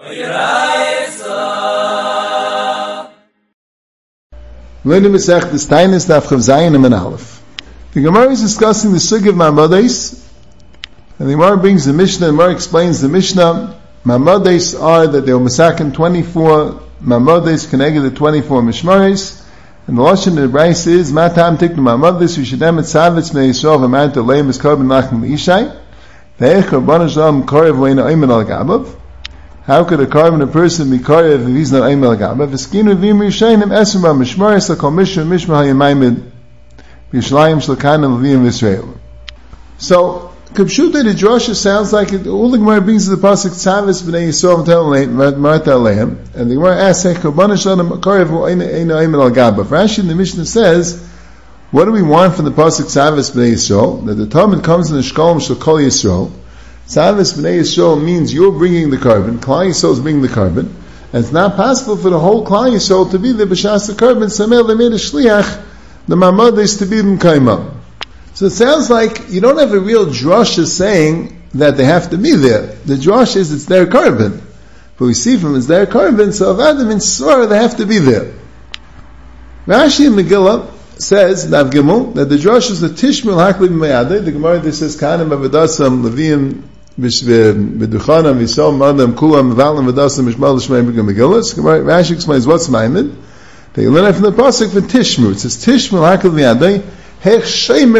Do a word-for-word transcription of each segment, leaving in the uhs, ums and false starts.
Learning Masech the Steinus Daf Chav Zayin and Aleph. The Gemara is discussing the Sugya of Ma'amades, and the Gemara brings the Mishnah, and the Gemara explains the Mishnah. Ma'amades are that they were masakin twenty-four Ma'amades connected to twenty-four Mishmares, and the Lashon of the Bryce is, Matam Tiknu Ma'amades, you should have it Savitz Bnei Yisrael v'mant Aleim is Korban Lachem L'Ishai, Ve'ech Korban Shalom Korev Ve'ena Oymen Al Gabav. How could a carbon a person be korev if he's not Oymen Al Gabav? V'skinu v'im Rishayim Esrim Mishmares L'Kol Mishra Mishma HaYemayimid B'Yishlayim Shlakanim V'im V'Yisrael. So, Kapshuta the drasha sounds like it, all the Gemara brings to the pasuk Tzavis B'nei Yisrael Marta Aleim, and the Gemara asks, "Hey, Korban Shalom Korev Ve'ena Oymen Al Gabav." Rashi in the Mishnah says, what do we want from the pasuk Tzavis B'nei Yisrael? That the Talmud comes in the Shkolm Shel Kol Yisrael. Tzavis B'nei Yisrael means you're bringing the carbon, Klal Yisrael is bringing the carbon, and it's not possible for the whole Klal Yisrael to be the b'shas the carbon. Samel they made a shliach, the Ma'amades to be b'kaimah. So it sounds like you don't have a real drasha saying that they have to be there. The drasha is it's their carbon, but we see from it's their carbon, so if Adam in Surah they have to be there. Rashi in Megillah says Nav Gimel that the drasha is the Tishmil Hakli B'Mayadeh. The Gemara that says Kanim Avadasam Leviim B'Duchanam Yisrael Madam Kulam Valam V'Dasam Mishmal L'Shmei Megillah. Rashi explains what's Maimed. They learn it from the pasuk for Tishmu. It says Tishmil Hakli B'Mayadeh. How can we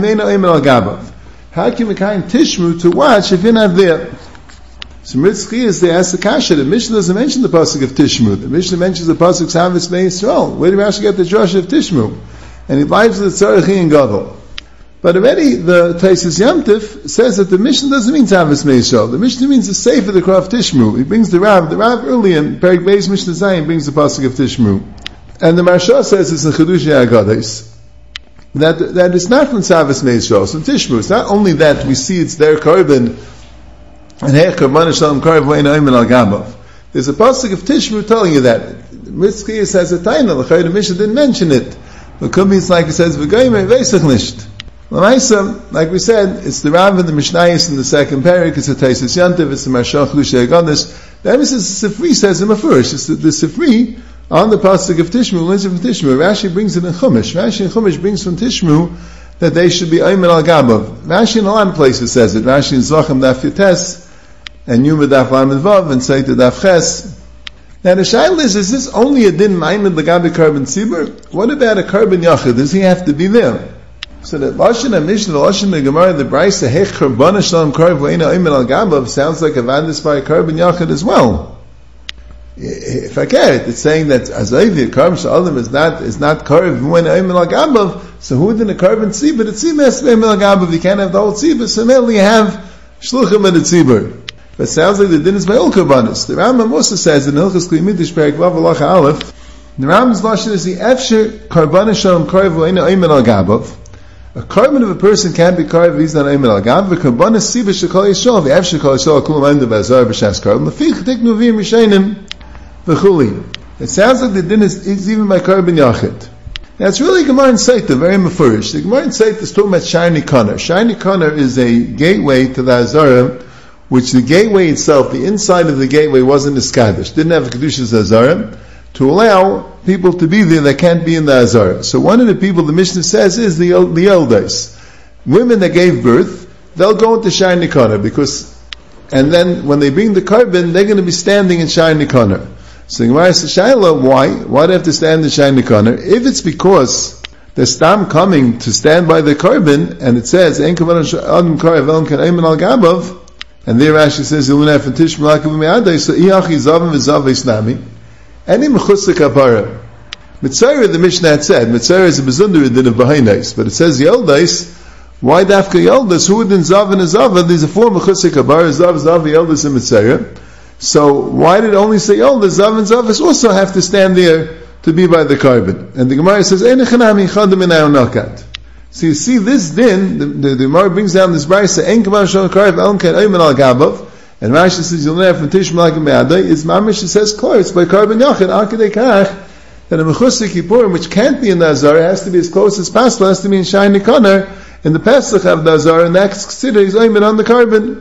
kind Tishmu to watch if you're not there? So Mitzchi is they ask the Kasha. The Mishnah doesn't mention the pasuk of Tishmu. The Mishnah mentions the pasuk Tzavis B'nei Yisrael. Where did Rashi get the drasha of Tishmu? And he lives with the Tzarachi and Gadol. But already the Taisus Yamtif says that the Mishnah doesn't mean Tzavis B'nei Yisrael. The Mishnah means the Sefer the Krav Tishmu. He brings the Rav. The Rav early in Perek Beis Mishnah Zayin brings the pasuk of Tishmu. And the Marsha says it's in Chedushei Agadais. That that is not from Tzavis B'nei Yisrael. So Tishmu, it's not only that we see it's their carbon, and hey, Korban Shalom Korev Ve'ena Oymen Al Gabav. There's a pasuk of Tishmu telling you that. Mitzchi says a taina. The Mishnah didn't mention it. But could be it's like it says V'goymer Veisach Nisht. L'maisa, like we said, it's the Rav and the Mishnayos in the second parak. It's the Taisus Yantiv. It's the Marsha Chedushei Agadais. The emphasis the Sifri says in Mefurish. It's the, the Sifri on the pasuk of Tishmu, learns from Tishmu. Rashi brings it in Chumash. Rashi in Chumash brings from Tishmu that they should be Oymen Al Gabav. Rashi in a lot of places says it. Rashi in Zocham Daf Yotes, and Yuma Daf Lamed Vav, and Seita Daf Ches. Now the shaila is, is this only a din Maimed L'gabi Karban Tzibur? What about a Karban Yachid? Does he have to be there? So the Lashon HaMishnah, the Lashon of Gemara, the Brayse, Hech Korban Shalom Korev Ve'ena Oymen Al Gabav, sounds like a Vandis by a Karban Yachid as well. If I get it, it's saying that Azayvi, Karban Shalom is not, is not Korev Ve'ena Oymen Al Gabav, so who did a Karban Tzibur? The Tzibur has to be Oymen Al Gabav, you can't have the whole Tzibur, so merely you have Shluchim and the Tzibur. But it sounds like the din is by all Karbanis. The Rambam also says in Hilchos Kli Midrash Perek Vav Halacha Aleph, the Rambam's Lashon is the Efsher Korban Shalom Korev Ve'ena Oymen Al Gabav. A carbon of a person can't be carved if he's not Oymen Al Gabav. The Korban is Siba Shekol Yisrael. The Efsher Kol Yisrael Kulam Oymen B'Azar B'Shas Carbon. Lefich Tiknu V'im Rishayim V'Chuli. It sounds like the din is, is even by Karban Yachid. Now it's really Gemara in Seita, very mefurish. The Gemara in Seita is talking about Shiny Connor. Shiny Connor is a gateway to the Azara, which the gateway itself, the inside of the gateway wasn't Iskadish, didn't have a Kedushas Azara, to allow people to be there that can't be in the Azara. So one of the people the Mishnah says is the, the elders. Women that gave birth, they'll go into Shiny Connor, because, and then when they bring the carbon, they're going to be standing in Shiny Connor. So the Gemara says, Shaila, why? Why do they have to stand in Shiny Connor? If it's because they're stam coming to stand by the carbon, and it says, Ein Kavan Adam Korev Ve'ena Oymen Al Gabav, and there Rashi says, Yilunef and Tishmu L'Akav Me'adai, so Iyachi Zavim V'Zav V'Isnami, any Mechutz Kapara. Mitzayra, the Mishnah had said, Mitzayra is a Bezundar din of Bahainais, but it says Yeldais, why Dafka Yeldais? Who would in Zav and Zav? There's a form of Mechutz Kapara, Zav, Zav, Yeldais, and Mitzayra. So why did it only say Yeldais? Zav and Zav also have to stand there to be by the carbon. And the Gemara says, Ein Echanami Chadim in Ayonakat. So you see this din, the, the, the Gemara brings down this brayse, Ein Kavan Shalom Korev Elm Ken Oymen Al Gabav, and Rashi says you'll never from Tishmu L'Akav Me'adai, is Mamish, it says clear, it's by carbon Yachid, Akadei Kach, that a Mechutz Kippurim, which can't be in the Azara, has to be as close as possible, has to be in Shiny Connor, in the Pesach of the Azara, and that's considered he's Oymen on the carbon.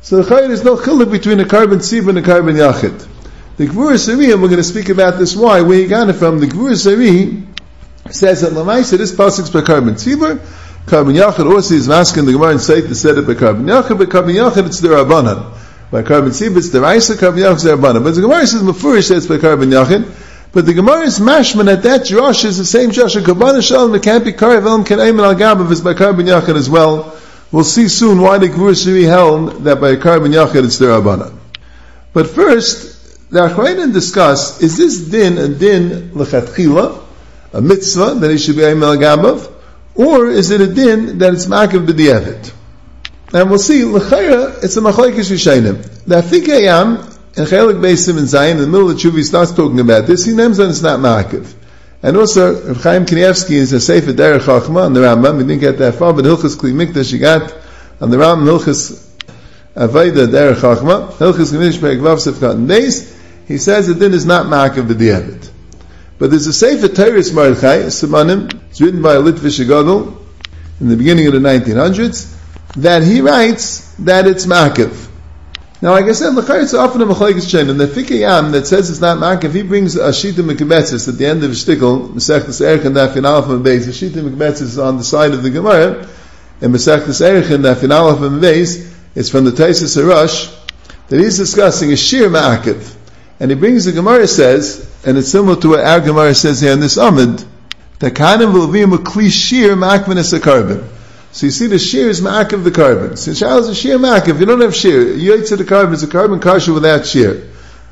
So there is no chiluk between a carbon tzibur and a carbon yachid. The Gvura Sari, and we're going to speak about this why, where he got it from, the Gvura Sari says that Lamaisa, this pasuk is by carbon tzibur, carbon yachid also is masking the Gemara and Seit to set it by carbon yachid, but carbon yachid it's the Rabbanan. By carbon tzibur it's the Raisa, carbon yachid is the Rabbanan. But the Gemara says Mefurish says by carbon yachid, but the Gemara is mashman at that Josh is the same Josh, and Kabbalah Shalom, it can't be Karev Elam Ken Ayman Al Gabav is by carbon yachid as well. We'll see soon why the Gvura Sari held that by carbon yachid it's the Rabbanan. But first, the Achronim discuss, is this din a din l'chatchila, a mitzvah that he should be Ayman Al Gabav, or is it a din that it's ma'akev b'di'evet? And we'll see, l'chayra, it's a machlokes Rishonim. The Afikei Yam, in Chelik Beisim and Zayin, in the middle of the Tshuva, he starts talking about this, he names that it's not ma'akev. And also, Rav Chaim Kanievsky is a Sefer Derech Chachma on the Rambam, we didn't get that far, but Hilchas Kli Mikdash, he got on the Rambam, Hilchas Avayda Derech Chachma, Hilchas Kli Mikdash, Pe'egvav Sefkat and Beis, he says the din is not ma'akev b'di'evet. But there's a Sefer Teres Mordechai, Simanim, it's written by a Litvish Gadol, in the beginning of the nineteen hundreds, that he writes that it's ma'akev. Now, like I said, l'chayr it's often a machlokes chain, and the Fikei Yam that says it's not ma'akev, he brings a Shita Mekabetzis at the end of the shtickle, Mesechtes Erechin Dafin Aleph and Beis. The Shita Mekabetzis is on the side of the Gemara, and Mesechtes Erechin Dafin Aleph and Beis, it's from the Taisus Harash, that he's discussing a sheer ma'akev. And he brings the Gemara says, and it's similar to what our Gemara says here in this Amud, that Kanim will be a kli sheer ma'akvenis a carbon. So you see the sheer is ma'akev the carbon. So Shal is a sheer ma'akev. You don't have sheer. You eat to the carbon, it's a carbon kasha without sheer.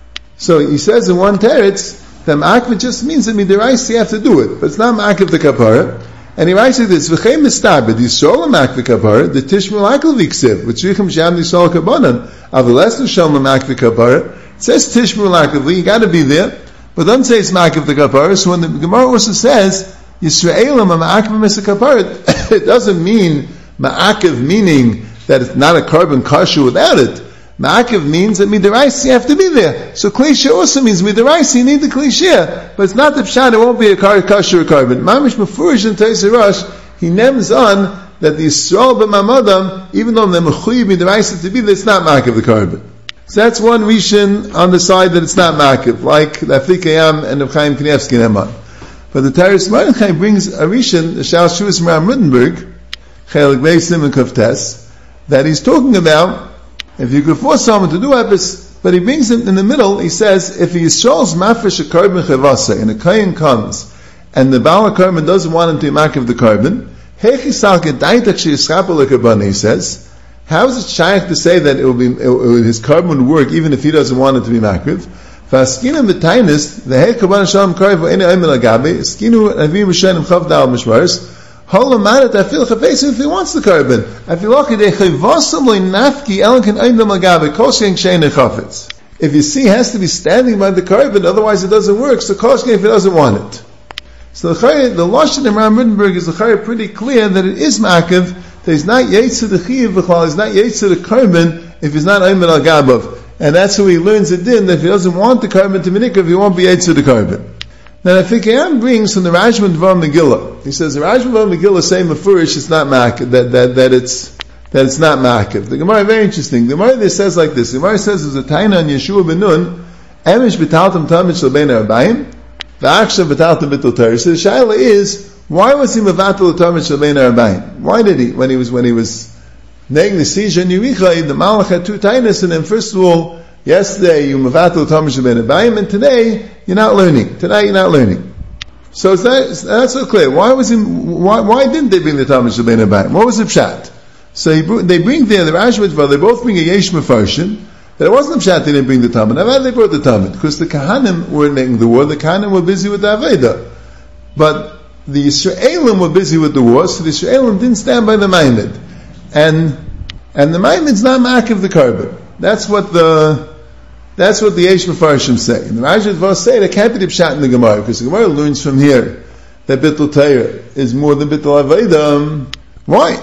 So he says in one teretz, that ma'akev just means that midiraisi you have to do it. But it's not ma'akev the kapara. And he writes like this, V'chem mistabed, Yisrael ma'akev the kapara, the tishmul akel v'ksiv, which Richim Sham Yisrael kabanan, avalesnu shal ma'akev the kapara. It says tishmul akavli, you got to be there, but doesn't say it's ma'akev the kapara. So when the Gemara also says Yisraelim ma'akev mis kapara, it doesn't mean ma'akev meaning that it's not a carbon kasha without it. Ma'akev means that midiraisi you have to be there. So klishah also means midiraisi you need the klishah, but it's not the pshat. It won't be a kasha or carbon. Mamish mefurish and Taisus Harash, he names on that the Yisrael b'mamadam, even though they're mechuyev midiraisi to be there, it's not ma'akev the carbon. So that's one Rishon on the side that it's not ma'akev, like the Afikei Yam and the Chaim Kanievsky Neman. But the Teres Mordechai brings a Rishon, the Shal Shuas Ram Rittenberg, Chelik Beisim and Kaftes, that he's talking about, if you could force someone to do Epis, but he brings it in the middle, he says, if he Yisrael's mafresh a carbon chavasa, and a Kayin comes, and the Baal carbon doesn't want him to be ma'akev the carbon, Hechi Salke Daitak She Yischapel Lekabana, he says, how is it shaykh to say that it will be it, it, his carbon would work even if he doesn't want it to be makriv? Faskina b'tainis the hey kabbalah shalom karev ene oimel agabe skinu avim rishonim chavdal mishmaris holam madat afil chafesim if he wants the carbon afil okidei chayvasam loy nafki elankin oimel agabe kosheng shein chafetz. If you see, he has to be standing by the carbon, otherwise it doesn't work. So kosheng if he doesn't want it. So the the lashon in Ram Rittenberg is the pretty clear that it is ma'akev. That he's not yaitz to the chiyav v'chal, he's not yaitz to the carbon if he's not ayman al gabav, and that's who he learns it in. That if he doesn't want the carbon to minikv, he won't be yaitz to the carbon. Now I think Ayam brings from the Rajman Dvar Megillah. He says the Rajman Dvar Megillah say mefurish it's not ma'akev, that that that it's that it's not ma'akev. The Gemara very interesting. The Gemara there says like this. The Gemara says there's a taina on Yeshua ben Nun, emish b'taltam tamid shel bein arbaim, v'achshav b'taltam b'tul Torah. So the shaila is, why was he mevatel tamid shel bein arbaim? Why did he? When he was when he was nagging the siege in Yericha, the Malach had two tainas, and then first of all, yesterday you mevatel tamid shel bein arbaim, and today you're not learning. Today you're not learning. So it's not, it's not so clear. Why was he? Why, why didn't they bring the tamid shel bein arbaim? What was the pshat? So he, they bring there the Rashba, they both bring a yesh mefarshin. That it wasn't the pshat they didn't bring the tamid. Now why they brought the tamid? Because the kahanim weren't making the war. The kahanim were busy with the aveda, but the Yisraelim were busy with the war, so the Yisraelim didn't stand by the Maimid. And, and the Maimid's not ma'akev the carbon. That's what the, that's what the Yesh Mefarshim say. And the Rajat Dvar say that can't be the pshat in the Gemara, because the Gemara learns from here that Bittul Torah is more than Bittul Aveda. Why?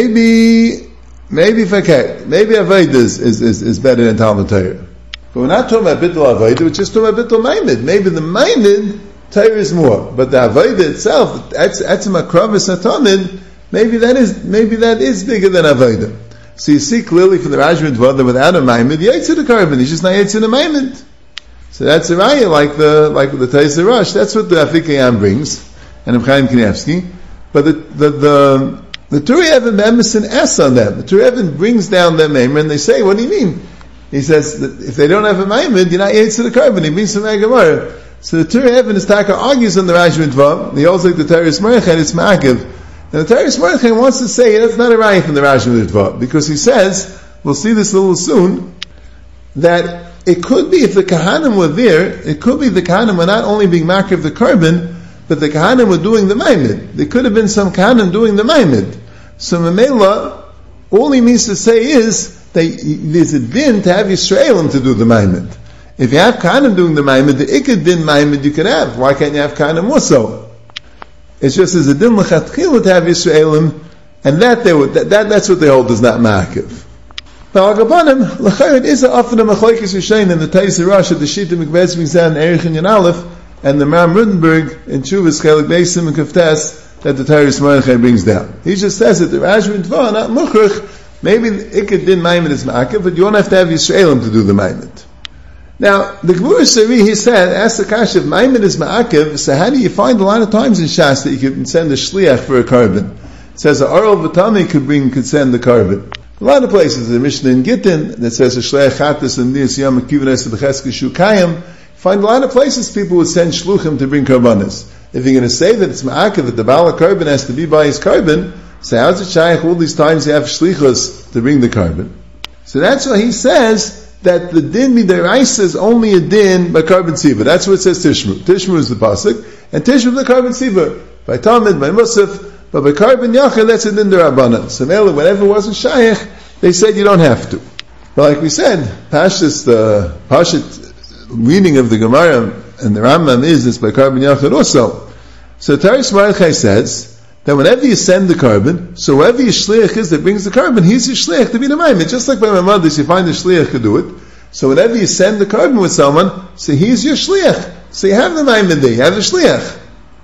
Maybe, maybe Fakir, maybe Aveda is, is, is, is better than Talmud Torah. But we're not talking about Bittul Aveda, we're just talking about Bittul Maimid. Maybe the Maimid Torah is more, but the Avodah itself, Etzem HaKravis HaTamid, maybe that is maybe that is bigger than Avodah. So you see clearly from the Rajma Dvar that without a Maimid, you ate to the carbon. He's just not ate to the Maimid. So that's a raya, like the like the Taisa Rosh. That's what the Afikayam brings, and Reb Chaim Kanievsky. But the the the, the Turi Even Emerson asks on them. The Turi Even brings down their Maimer, and they say, "What do you mean?" He says that if they don't have a Maimid, you're not ate to the carbon. He brings some Gemara. So the Turi Even is Taka argues on the Rajma Dvar. He holds like the Teres Merchen, it's Ma'akiv. And the Teres Merchen wants to say that's not a raya from the Rajma Dvar, because he says, we'll see this a little soon, that it could be if the Kahanim were there, it could be the Kahanim were not only being marked of the carbon, but the Kahanim were doing the Maimid. There could have been some Kahanim doing the Maimid. So Mamela, all he means to say is that there's a din to have Yisraelim to do the Maimid. If you have Kahanim doing the Maimid, the Ikad din Maimid you can have. Why can't you have Kahanim also? It's just as a din l'chatchila to have Yisraelim, and that they would, that, that that's what they hold is not ma'akiv. Now, Agabanim, l'chayr, it is often a machlokes Rishonim in the Taisa Rosh at the Shita Mikvetz Mizan Erich and Yan Aleph, and the Ram Rudenberg in Chuvas Chelik Beisim and Kaftes that the Teres Merchen brings down. He just says that the Rajma Dvar not muchrich. Maybe Ikad din Maimed is ma'akiv, but you don't have to have Yisraelim to do the Maimed. Now, the Gemara Sari, he said, ask the Kash, if Maimed is ma'akiv, so how do you find a lot of times in Shas that you can send a shliach for a carbon? It says a Aral V'Tami could bring, could send the carbon. A lot of places, the Mishnah in Gittin, that says a shliach chatas and niyas yom akivanes b'cheska shukayim, find a lot of places people would send shluchim to bring karbanas. If you're going to say that it's ma'akiv, that the Baal carbon has to be by his carbon, so how's it shaykh all these times you have shlichus to bring the carbon? So that's why he says, that the din midaraisa is only a din by carbon tziva. That's what it says Tishmu. Tishmu is the pasuk, and Tishmu is the carbon tziva. By Talmud, by Musaf, but by carbon yachid, that's a din derabanan. So whenever it wasn't shaykh, they said you don't have to. But like we said, Pashas, the Pashit reading of the Gemara and the Rambam is this by carbon yachid also. So Teres Merchen says that whenever you send the carbon, so whoever your shliach is that brings the carbon, he's your shliach to be the maimed. Just like by my mother, you find the shliach to do it. So whenever you send the carbon with someone, so he's your shliach. So you have the maimed there, you have the shliach.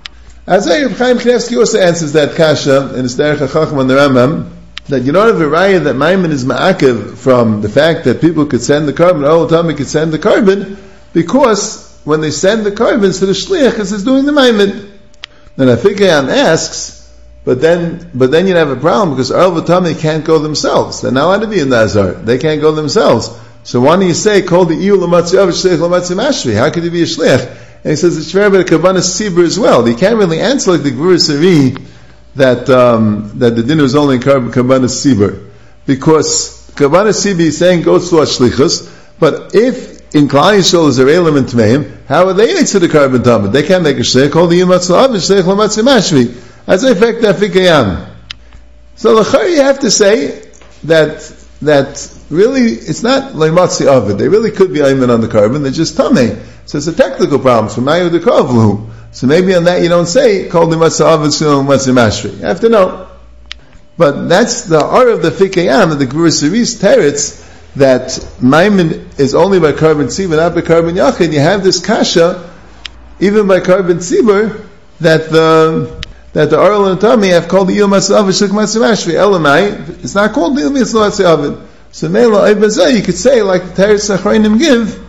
As Reb Chaim Kanievsky also answers that kasha in his Derech HaChacham on the Rambam, that you don't have a raya that maimed is ma'akiv from the fact that people could send the carbon, all the time they could send the carbon, because when they send the carbon, so the shliach is doing the maimed. Then Afikayam asks, But then, but then you'd have a problem because Earl V'Tamei can't go themselves. They're not allowed to be in Nazar. They can't go themselves. So why don't you say, "Call the Iu L'Matzi Av Shleich L'Matzi Mashvi"? How could you be a shliach? And he says it's fair by the Kabbanas Tzibur as well. You can't really answer like the Gemara Sari that um, that the din was only in Kabbanas Tzibur, because Kabbanas Tzibur is saying go through a shlichus. But if in Klal Yisrael is a Reilim and Tmeim, how are they to the carbon tamid? They can't make a shliach. Call the Iu L'Matzi Av Shleich L'Matzi Mashvi. As a fact, Afikayam. So l'chayr you have to say that that really it's not leimatzi of it. They really could be ayman on the carbon. They're just tamei. So it's a technical problem. So mayu the kavlu. So maybe on that you don't say called leimatzi of it, so leimatzi mashri. You have to know. But that's the art of the Afikayam and the Gemara Sari's teretz that maimin is only by carbon tzibur, not by carbon yachid. You have this kasha even by carbon tzibur that the that the Aral and Tami have called the Yom HaTzav Shlik Matzimashvi. Elamai, it's not called the Yom HaTzav. So Mela Ibazah, you could say, like the Teretz Achronim give,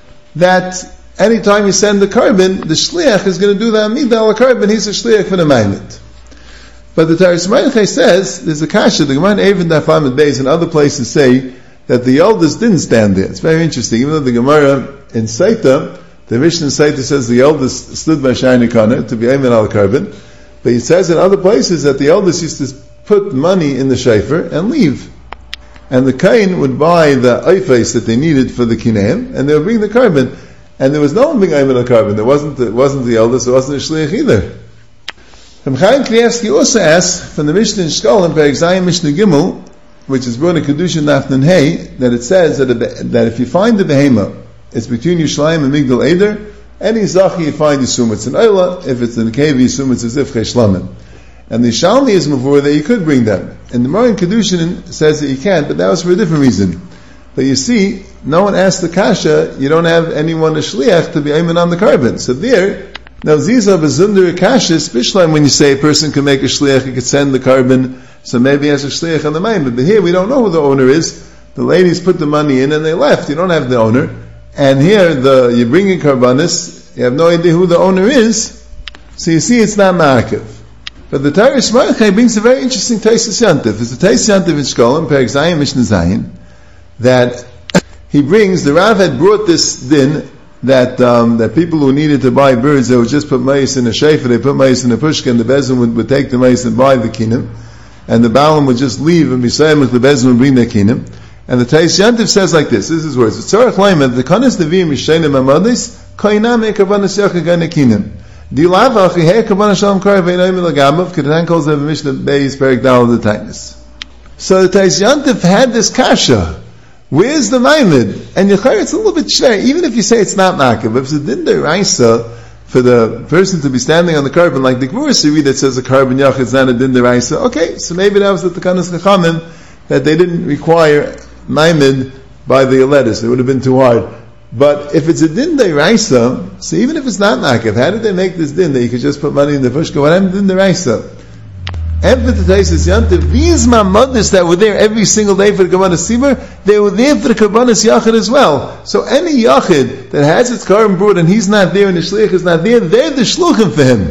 that anytime you send the carbon, the Shliach is going to do the Amidah al carbon, he's a Shliach for the Maimed. But the Teretz Merchen says, there's a Kasha, the Gemara Even Dafam and Beis and other places say, that the elders didn't stand there. It's very interesting, even though the Gemara in Saita, the Mishnah in Saita says the elders stood by Shani Kana to be Ayman al carbon. But he says in other places that the elders used to put money in the shayfer and leave. And the kain would buy the eifes that they needed for the kineim, and they would bring the carbon. And there was no one being ayman al carbon. There wasn't, it wasn't the elders, there wasn't a shliach either. Reb Chaim Kanievsky also asks, from the Mishnah in Shkol, in Perek Zayin Mishnah Gimel, which is brought in Kedushin Nafnan Hay, that it says that, a, that if you find the behema, it's between Yerushalayim and Migdal Eder, any zachi you find Yisum, it's an Oila. If it's in the cave, Yisum, it's as if Cheshlamim. And the Shalmi is before that you could bring them. And the Maran Kedushin says that you can't, but that was for a different reason. But you see, no one asked the Kasha, you don't have anyone a Shliach to be Ayman on the carbon. So there, now Ziza Bezunder Kasha, especially when you say a person can make a Shliach, he could send the carbon, So maybe he has a shliach on the Maimon. But here we don't know who the owner is. The ladies put the money in and they left. You don't have the owner. And here, the you bring in karbanis, you have no idea who the owner is. So you see, it's not ma'akev. But the Torah Shmarchai brings a very interesting Taisus Yantiv. It's a Taisus Yantiv in Shkolim, Perek Zayin, Mishnah Zayin, that he brings, the Rav had brought this din, that um, that people who needed to buy birds, they would just put mais in a shefer, they put mais in a pushka, and the bezin would, would take the mais and buy the kinim, and the Baalim would just leave, and beside with the bezin would bring their kinim. And the Taisus Yantiv says like this, this is words, Tzorach Leimed, the Kanas Nevi'im Yishayim Amadis, Kainam Ekabanas Yachag Anakinim. Dilavach, Yeher Kabanas Shalom Kar Ve'inayim Elagabav, Kedan calls them Mishnah Beis, Perek Dal of the Tainis. So the Taisus Yantiv had this kasha. Where's the Maimid? And Yechayr, it's a little bit shver, even if you say it's not Makav, if it's a din deraisa for the person to be standing on the carbon, like the Gemara Siri that says a carbon yach is not a din deraisa, okay, so maybe that was the Takanas Chachamim, that they didn't require Maimid by the Aletis. It would have been too hard. But if it's a din deraisa, so even if it's not Makav, how did they make this din that you could just put money in the pushka? What happened to din deraisa? And for the Taisus Yantiv, these mamadis that were there every single day for the Karbanas Sibur, they were there for the Karbanas Yachid as well. So any Yachid that has its carbon brought and he's not there and the Shliach is not there, they're the Shluchim for him.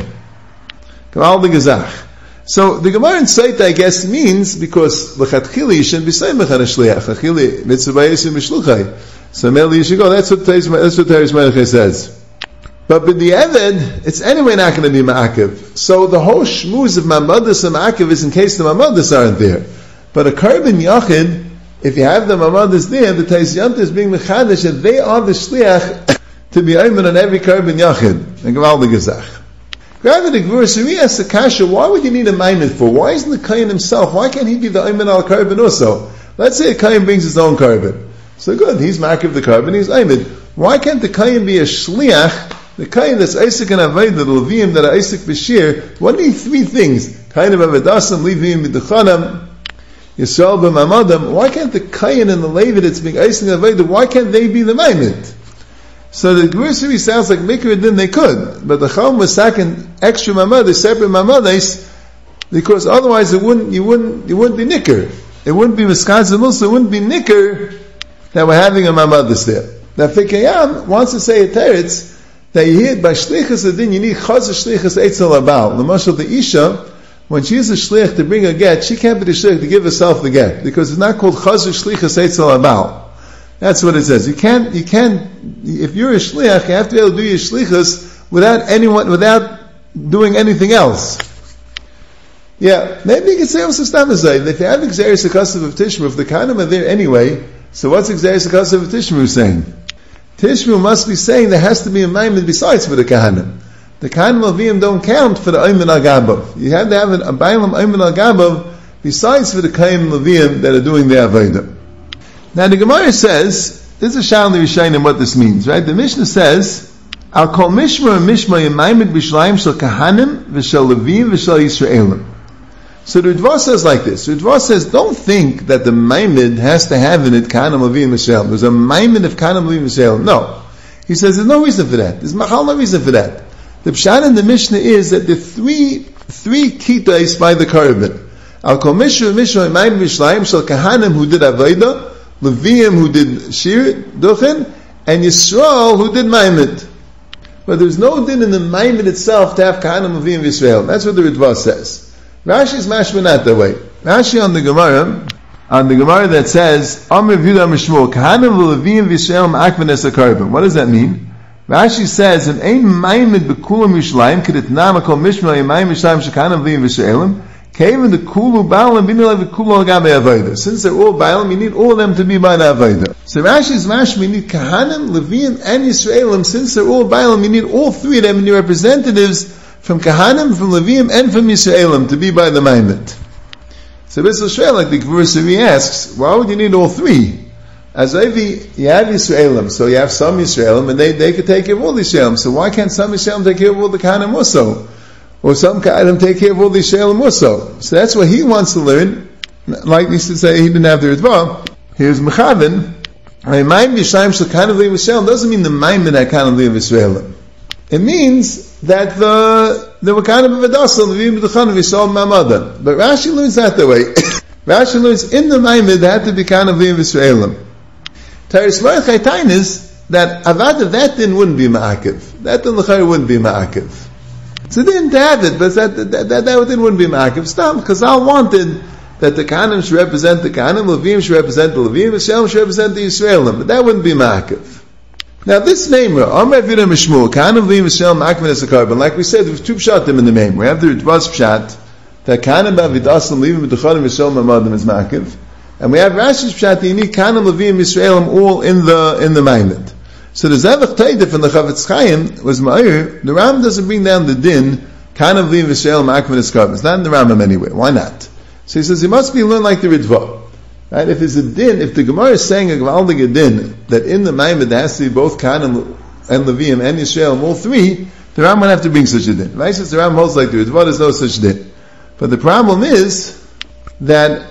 Kamal the Gezach. So the Gemara in Sait, I guess, means because L'chatchili you shouldn't be saying Mechan Shliach. L'chatchili mitzvah yisim b'shluchai. So maybe you should go. That's what Taisus Melechei says. But with the Eved, it's anyway not going to be Ma'akiv. So the whole shmuz of Mamadas and Ma'akiv is in case the Mamadas aren't there. But a carbon Yachid, if you have the Mamadas there, the Taisus Yantiv is being Mechadish, and they are the Shliach to be Ayman on every carbon Yachid. And Gaval the Gezach. Rather, the Gemara Suri asks the Kasha, why would you need a Maimon for? Why isn't the Kayin himself? Why can't he be the Ayman al carbon also? Let's say a Kayin brings his own carbon. So good, he's Ma'akiv the carbon, he's Ayman. Why can't the Kayin be a Shliach? The kain that's Isaac and Avayda, the Levim that are Isaac Bashir, what need three things? Kain of Avadasam, Levim B'dechanam, Yisrael B'mamadam. Why can't the kain and the Levi that's being Isaac and Avayda, why can't they be the Maimit? So the Gemara Suri sounds like Mikra din they could, but the Chum was second extra Mamad, separate Mamadais, because otherwise it wouldn't, you wouldn't, it wouldn't be Nicker. It wouldn't be Wisconsin Musa, it wouldn't be Nicker that we're having a Mamadis there. Now Fikayam wants to say a teretz, that you hear by shlichus adin, you need chaz shlichus eitzel abal. The mashal the isha, when she is a shlich to bring a get, she can't be the shlich to give herself the get because it's not called chaz shlichus eitzel abal. That's what it says. You can't, you can't. If you're a shlich, you have to be able to do your shlichus without anyone, without doing anything else. Yeah, maybe you could say also stamazay. If you have exeris akasav of Tishmu, if the kanim are there anyway, so what's exeris akasav of Tishmu saying? Tishmu must be saying there has to be a Maimon besides for the Kahanim. The Kahanim Levim don't count for the Ayman al-Gabav. You have to have a Bailam Ayman al-Gabav besides for the Kahanim Levim that are doing the Avaydah. Now the Gemara says, this is Shalom Rishayim what this means, right? The Mishnah says, I'll call Mishma and Mishma Yemaimed B'Shlayim Shel Kahanim V'Shel Levim V'Shel Yisraelim. So the Ritva says like this. The Ritva says, don't think that the Maimid has to have in it Kahanim Levim Yisraelim. There's a Maimid of Kahanim Levim Yisraelim. No. He says there's no reason for that. There's Machal no reason for that. The Pshat in the Mishnah is that the three, three Kitais by the Karban. Al Kol Mishma Mishma Yemaimed B'Shlayim Shel Kahanim who did Avayda, Levim who did Shir, Duchen, and Yisrael who did Maimid. But there's no din in the Maimid itself to have Kahanim Levim Yisraelim. That's what the Ritva says. Rashi's mashma not that way. Rashi on the Gemara, on the Gemara that says, Amr V'Yudah Mishmul, Kahanim V'Levim V'Yisrael Ma'akvan Es HaKarban. What does that mean? Rashi says, If ein Maimid B'Kulam Yishlayim, K'detnam HaKol Mishma Yemayim Yishlayim Shekahanim V'Levim V'Yisraelim, Kevin the Kulu Baalim B'Nilai V'Kulu Al-Gabe Avayda. Since they're all Baalim, you need all of them to be by the Avayda. So Rashi's mashma, you need Kahanim, Levim, and Yisraelim. Since they're all Baalim, you need all three of them and your representatives from Kahanim, from Levim, and from Yisraelim to be by the Maimit. So Bissel Shreil, like the Gemara Suri asks, why would you need all three? As Avi, you have Yisraelim, so you have some Yisraelim, and they, they could take care of all the Yisraelim. So why can't some Yisraelim take care of all the Kahanim also? Or some Kahanim take care of all the Yisraelim also? So that's what he wants to learn. Like he used to say, he didn't have the Ritva. Here's Mechavin. Maimim Yishayim Shel Kahanim V'Yisraelim doesn't mean the Maimim that Kahanim V'Yisraelim. It means that the the Makanim of Adasal, Levim B'Duchanim, Yisrael Ma'amadan. But Rashi learns that the way. Rashi learns in the Maimid that had to be kind of Levim Yisraelim. Teres Mordechai Tain is that Avada, that din wouldn't be Ma'akiv. That din L'chayr wouldn't be Ma'akiv. So they didn't have it, but that that, that, that din wouldn't be Ma'akiv. Stop, because I wanted that the Kahanim should represent the Kahanim, Levim should represent the Levim, Yisraelim should represent the Yisraelim. But that wouldn't be Ma'akiv. Now this Memra, Amar Avida Mishmul, Kahanim, Levim, Yisraelim, Ma'akiv, as a carbon. Like we said, there's two pshatim in the Memra. We have the Ritbaz pshat, that Kahanim, Avidasim, Levim, B'Duchanim, Yisraelim, Ma'amadim is Ma'akiv. And we have Rashi's pshat, that you need Kahanim, Levim, Yisraelim, all in the, in the Maimid. So the Zevach Taidif and the Chavetz Chaim was Ma'ir. The Ram doesn't bring down the din, Kahanim, Levim, Yisraelim, Ma'akiv, as carbon. It's not in the Rambam anyway. Why not? So he says, it must be learned like the Ritva. Right? If it's a din, if the Gemara is saying a Gvaldig din, that in the Maimid there has to be both Kahanim and Levim and Yisraelim, all three, the Ram would have to bring such a din. Right? Since the Ram holds like the Ritva, there's no such din. But the problem is that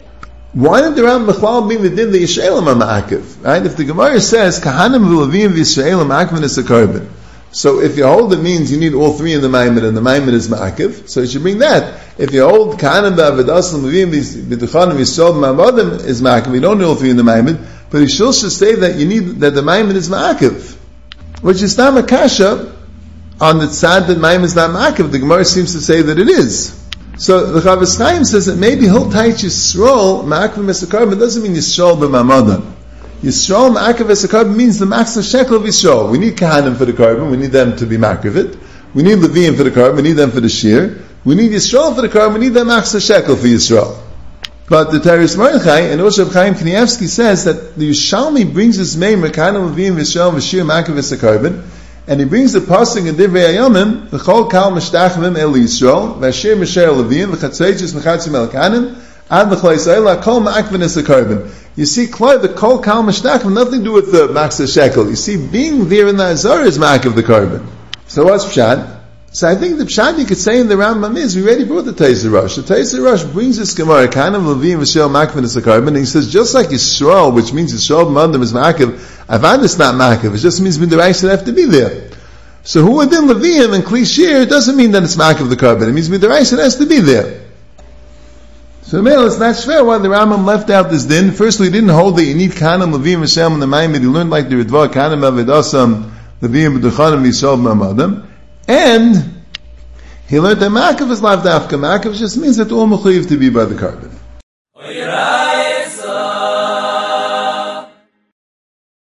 why did the Ram Bechlal bring the din the Yisraelim are Ma'akiv? Right? If the Gemara says Kahanim v'Levim v'Yisraelim Ma'akiv is a carbon, so if you hold it means you need all three in the Maimid and the Maimid is Ma'akiv, so you should bring that. If you hold Kahanim b'Avidas Levim v'Duchanim Yisraelim Ma'amadim is Ma'akiv, you don't need all three in the Maimid, but you still should say that you need that the Maimid is Ma'akiv, which is not Makasha on the tzad that Maimid is not Ma'akiv. The Gemara seems to say that it is. So the Chavetz Chaim says that maybe he'll teach Yisrael Ma'akiv Mesakar, but doesn't mean Yisrael b'Ma'amadim. Yisrael Ma'akiv Mesakar means the max of shekel of Yisrael. We need Kahanim for the carbon, we need them to be Ma'akiv it. We need Levim for the carbon, we need them for the shear. We need Yisrael for the carbon, we need them max of shekel for Yisrael. But the Teres Mordechai and Osher Chaim Kanievsky says that the Yishalmi brings his name Kahanim Levim Yisrael V'Shir Ma'akiv Mesakar, and he brings the passing in Divrei Hayamim, V'chol Kal Mishtachvim El Yisrael, V'Ashir Misher Levim, V'Chatzreiches Mechatzim El Kahanim, Ad L'Chlai Yisrael, Kol Ma'akvin Esakarbin. You see, Klai, the Kol Kal Mishtachvim, nothing to do with the Max Shekel. You see, being there in the Azar is Ma'akiv the carbon. So what's Pshat? So I think the Pshat you could say in the Rambam is, we already brought the Taisir Rosh. The Taisir Rosh brings this Gemara, Kahanim Levim V'Shir Ma'akvin Esakarbin, and he says, just like Yisrael, which means Yisrael B'Mandim is Ma'akiv, Avad is not Ma'akiv, it just means B'Daraisa have to be there. So who within Levim and Kli Shir doesn't mean that it's Ma'akiv the carbon. It means B'Daraisa has to be there. So the it's not fair why the Rambam left out this din. Firstly, he didn't hold that you need Kahanim, Levim, Yisraelim, and the Maimid. He learned like the Ritva, Kahanim, Avedasam, Levim, B'Duchanim, Yisrael, Ma'amadim. And he learned that Ma'akiv is lav dafka. Ma'akiv just means that all mechuyev to be by the carbon.